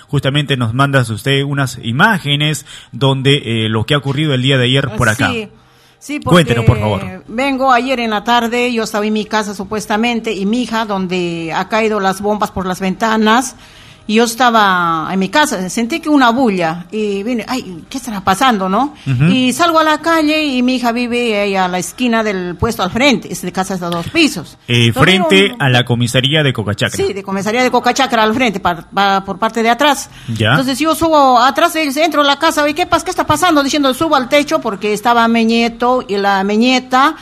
justamente nos mandas usted unas imágenes donde lo que ha ocurrido el día de ayer por acá. Sí, porque cuéntenos, por favor. Vengo ayer en la tarde, yo estaba en mi casa supuestamente, y mi hija, donde ha caído las bombas por las ventanas, y yo estaba en mi casa, sentí que una bulla, y vine, ay, ¿qué estará pasando, no? Y salgo a la calle, y mi hija vive ahí a la esquina del puesto al frente, es de casa de 2 pisos. Frente a la comisaría de Cocachacra. Sí, de comisaría de Cocachacra al frente, por parte de atrás. ¿Ya? Entonces yo subo atrás, entro a la casa, y ¿qué está pasando? Diciendo, subo al techo, porque estaba Meñeto y la Meñeta,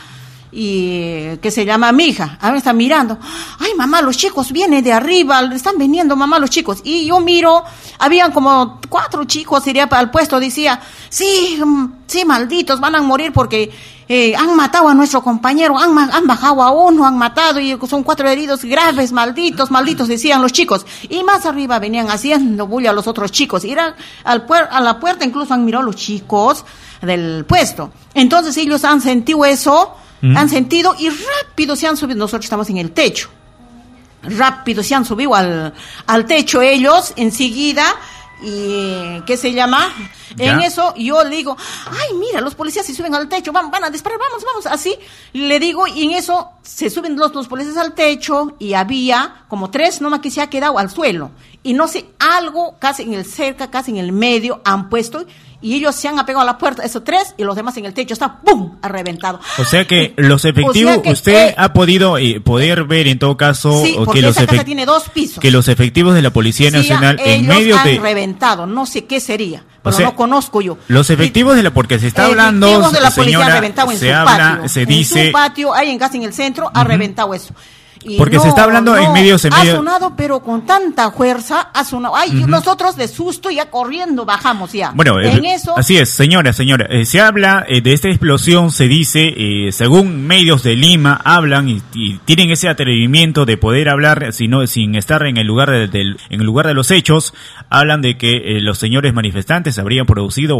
y que se llama mi hija, a mí está mirando, ay mamá, los chicos vienen de arriba, están viniendo mamá los chicos, y yo miro, habían como 4 chicos, iría al puesto, decía, sí, malditos, van a morir porque han matado a nuestro compañero, han bajado a uno, han matado, y son 4 heridos graves, malditos, decían los chicos, y más arriba venían haciendo bulla a los otros chicos, ir a la puerta, incluso han mirado los chicos del puesto, entonces ellos han sentido eso, han sentido y rápido se han subido. Nosotros estamos en el techo. Rápido se han subido al techo ellos enseguida. Y ¿qué se llama? ¿Ya? En eso yo le digo, ay, mira, los policías se suben al techo, van a disparar, vamos, así. Le digo, y en eso se suben los policías al techo, y había como 3 nomás que se ha quedado al suelo. Y no sé, algo casi en el medio han puesto, y ellos se han apegado a la puerta, esos 3, y los demás en el techo, está ¡pum!, ha reventado. O sea que los efectivos, usted ha podido poder ver en todo caso, sí, que esa casa tiene 2 pisos. Que los efectivos de la Policía Nacional en medio han reventado, no sé qué sería, pero no conozco yo. Los efectivos porque se está hablando, efectivos de la policía señora, han reventado en su patio. En su patio, hay en casa en el centro, ha reventado eso. Y porque se está hablando en medio. Ha sonado, pero con tanta fuerza, ha sonado. Ay, nosotros de susto ya corriendo bajamos ya. Bueno, así es, señora. Se habla de esta explosión, se dice, según medios de Lima, hablan y tienen ese atrevimiento de poder hablar sin estar en el lugar de los hechos. Hablan de que los señores manifestantes habrían producido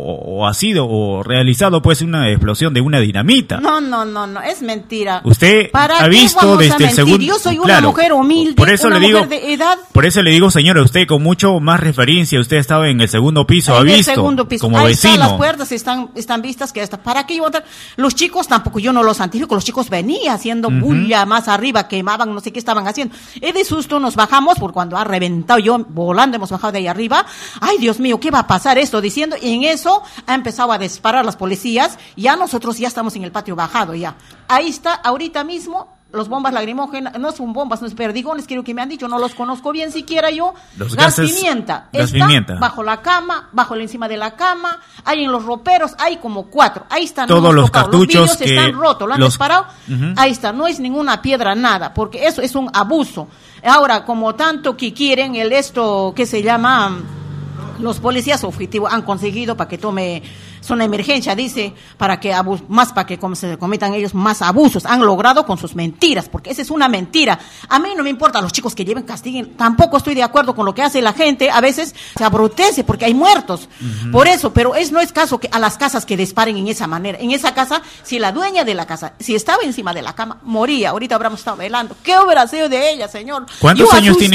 o realizado pues una explosión de una dinamita. No, es mentira. Usted ha visto desde el segundo. Yo soy una mujer humilde, mujer de edad. Por eso le digo, señora, usted con mucho más referencia, usted ha estado en el segundo piso, ha visto, segundo piso. Como ahí vecino. Las puertas están vistas, que hasta para qué iban. Los chicos tampoco, yo no los anticipo, los chicos venían haciendo bulla más arriba, quemaban, no sé qué estaban haciendo. De susto nos bajamos, por cuando ha reventado, yo volando hemos bajado de ahí arriba. Ay, Dios mío, ¿qué va a pasar esto? Diciendo, y en eso ha empezado a disparar las policías, ya nosotros ya estamos en el patio bajado ya. Ahí está, ahorita mismo, los bombas lagrimógenas, no son bombas, no es perdigones, creo que me han dicho, no los conozco bien siquiera yo. Los gases, pimienta. Gas pimienta. Bajo la cama, encima de la cama, hay en los roperos, hay como 4. Ahí están. Todos los cartuchos los vidrios están rotos, lo han disparado. Ahí está, no es ninguna piedra, nada, porque eso es un abuso. Ahora, como tanto que quieren ¿qué se llama? Los policías objetivo han conseguido para que tome, es una emergencia, dice, para que se cometan ellos más abusos. Han logrado con sus mentiras, porque esa es una mentira. A mí no me importa los chicos que lleven, castiguen. Tampoco estoy de acuerdo con lo que hace la gente. A veces se abrutece porque hay muertos. Por eso, pero no es caso que a las casas que disparen en esa manera. En esa casa, si la dueña de la casa, si estaba encima de la cama, moría. Ahorita habríamos estado velando. ¿Qué hubiera sido de ella, señor? ¿Cuántos años tiene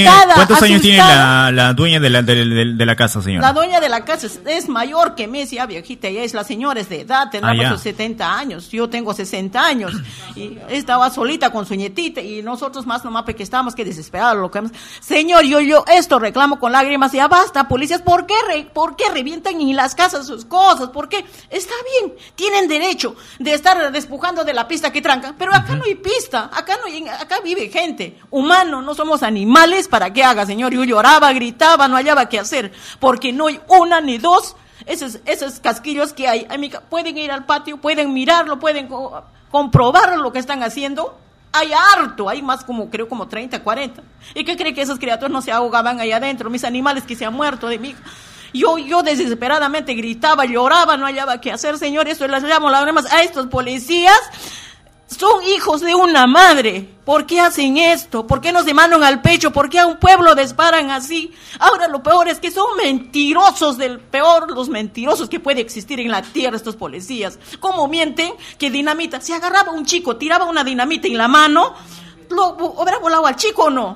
la dueña de la casa, señor? La dueña de la casa es mayor que mí, ya viejita, ya es la señora es de edad, tendrá sus 70 años, yo tengo 60 años, y estaba solita con su nietita, y nosotros más nomás porque estábamos que desesperados, señor, yo esto reclamo con lágrimas, ya basta, policías, ¿por qué revientan en las casas sus cosas? ¿Por qué? Está bien, tienen derecho de estar despojando de la pista que trancan, pero acá no hay pista, acá vive gente, humano, no somos animales, ¿para qué haga, señor? Yo lloraba, gritaba, no hallaba qué hacer, porque no hay una ni dos, esos casquillos que hay, amiga, pueden ir al patio, pueden mirarlo, pueden comprobar lo que están haciendo. Hay harto, hay más creo como 30, 40. ¿Y qué cree que esas criaturas no se ahogaban ahí adentro? Mis animales que se han muerto de mí. Yo desesperadamente gritaba, lloraba, no hallaba qué hacer, señor. Eso les llamo lágrimas a estos policías. Son hijos de una madre. ¿Por qué hacen esto? ¿Por qué nos demandan al pecho? ¿Por qué a un pueblo disparan así? Ahora lo peor es que son mentirosos los mentirosos que puede existir en la tierra estos policías. ¿Cómo mienten? Que dinamita. Si agarraba un chico, tiraba una dinamita en la mano, ¿hubiera volado al chico o no?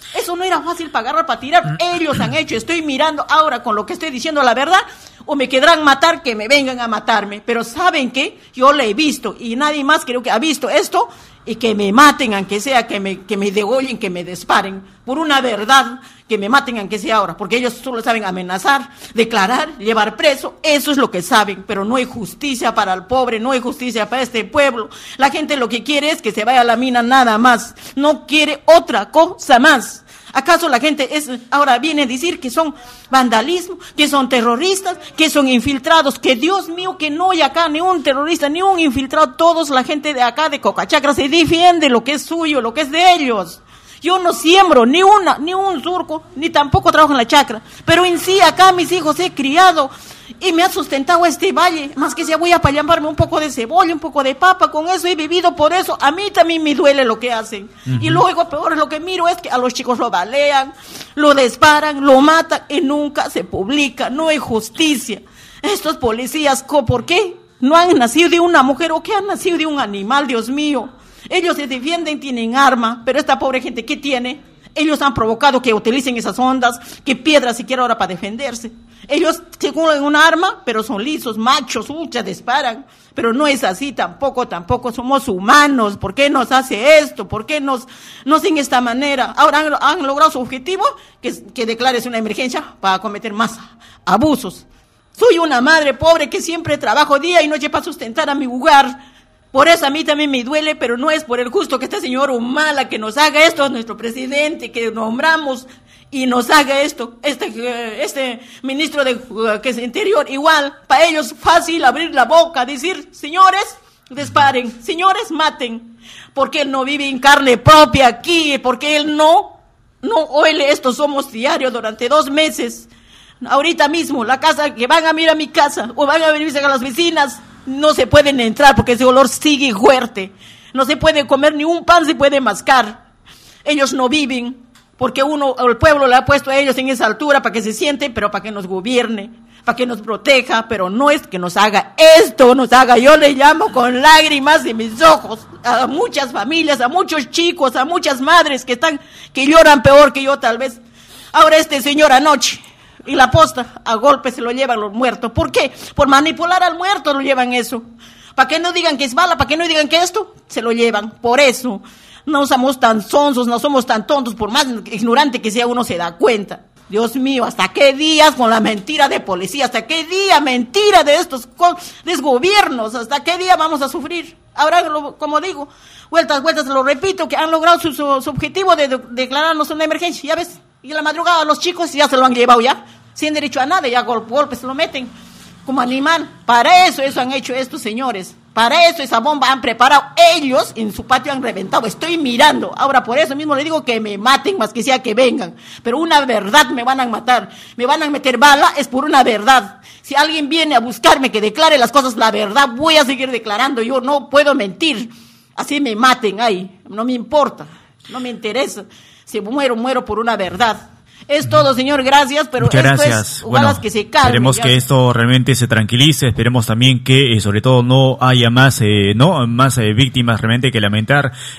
Eso no era fácil para agarrar, para tirar. Ellos han hecho, estoy mirando ahora con lo que estoy diciendo la verdad, o me querrán matar, que me vengan a matarme. Pero ¿saben qué? Yo le he visto, y nadie más creo que ha visto esto, y que me maten, aunque sea, que me degollen, que me disparen, por una verdad, que me maten, aunque sea ahora, porque ellos solo saben amenazar, declarar, llevar preso, eso es lo que saben, pero no hay justicia para el pobre, no hay justicia para este pueblo. La gente lo que quiere es que se vaya a la mina nada más, no quiere otra cosa más. ¿Acaso la gente ahora viene a decir que son vandalismo, que son terroristas, que son infiltrados? Que Dios mío, que no hay acá ni un terrorista, ni un infiltrado. Todos la gente de acá de Cocachacra se defiende lo que es suyo, lo que es de ellos. Yo no siembro ni un surco, ni tampoco trabajo en la chacra. Pero en sí acá mis hijos he criado y me ha sustentado este valle. Más que sea voy a pallambarme un poco de cebolla, un poco de papa, con eso he vivido, por eso a mí también me duele lo que hacen. Y luego peor lo que miro es que a los chicos lo balean, lo disparan, lo matan y nunca se publica, no hay justicia. Estos policías, ¿por qué? ¿No han nacido de una mujer o qué han nacido de un animal, Dios mío? Ellos se defienden, tienen arma, pero esta pobre gente, ¿qué tiene? Ellos han provocado que utilicen esas ondas, que piedras siquiera ahora para defenderse. Ellos se curan un arma, pero son lisos, machos, disparan. Pero no es así tampoco somos humanos. ¿Por qué nos hace esto? ¿Por qué nos en esta manera? Ahora han logrado su objetivo, que declares una emergencia para cometer más abusos. Soy una madre pobre que siempre trabajo día y noche para sustentar a mi hogar. Por eso a mí también me duele, pero no es por el justo que este señor Humala que nos haga esto, nuestro presidente que nombramos y nos haga esto, este ministro de que es Interior, igual, para ellos fácil abrir la boca, decir, señores, disparen, señores, maten, porque él no vive en carne propia aquí, porque él no oye esto, somos diarios durante 2 meses. Ahorita mismo, la casa, que van a mirar mi casa, o van a venirse a las vecinas, no se pueden entrar porque ese olor sigue fuerte. No se puede comer ni un pan, se puede mascar. Ellos no viven porque el pueblo le ha puesto a ellos en esa altura para que se sienten, pero para que nos gobierne, para que nos proteja, pero no es que nos haga esto, yo le llamo con lágrimas de mis ojos a muchas familias, a muchos chicos, a muchas madres que lloran peor que yo tal vez. Ahora este señor anoche, y la posta, a golpe se lo llevan los muertos. ¿Por qué? Por manipular al muerto lo llevan eso. Para que no digan que es bala, para que no digan que esto, se lo llevan. Por eso, no somos tan sonsos, no somos tan tontos, por más ignorante que sea uno se da cuenta. Dios mío, ¿hasta qué días con la mentira de policía? ¿Hasta qué día mentira de estos gobiernos? ¿Hasta qué día vamos a sufrir? Ahora, como digo, vueltas, lo repito, que han logrado su objetivo de declararnos una emergencia, ¿ya ves? Y en la madrugada los chicos ya se lo han llevado ya, sin derecho a nada, ya golpes se lo meten como animal. Para eso han hecho estos señores. Para eso esa bomba han preparado. Ellos en su patio han reventado. Estoy mirando. Ahora por eso mismo le digo que me maten, más que sea que vengan. Pero una verdad me van a matar. Me van a meter bala, es por una verdad. Si alguien viene a buscarme que declare las cosas, la verdad voy a seguir declarando. Yo no puedo mentir. Así me maten, no me importa, no me interesa. Si muero por una verdad. Es todo, señor, gracias, pero muchas esto gracias. Es, bueno, que se calme. Esperemos que esto realmente se tranquilice, esperemos también que sobre todo no haya más víctimas realmente que lamentar.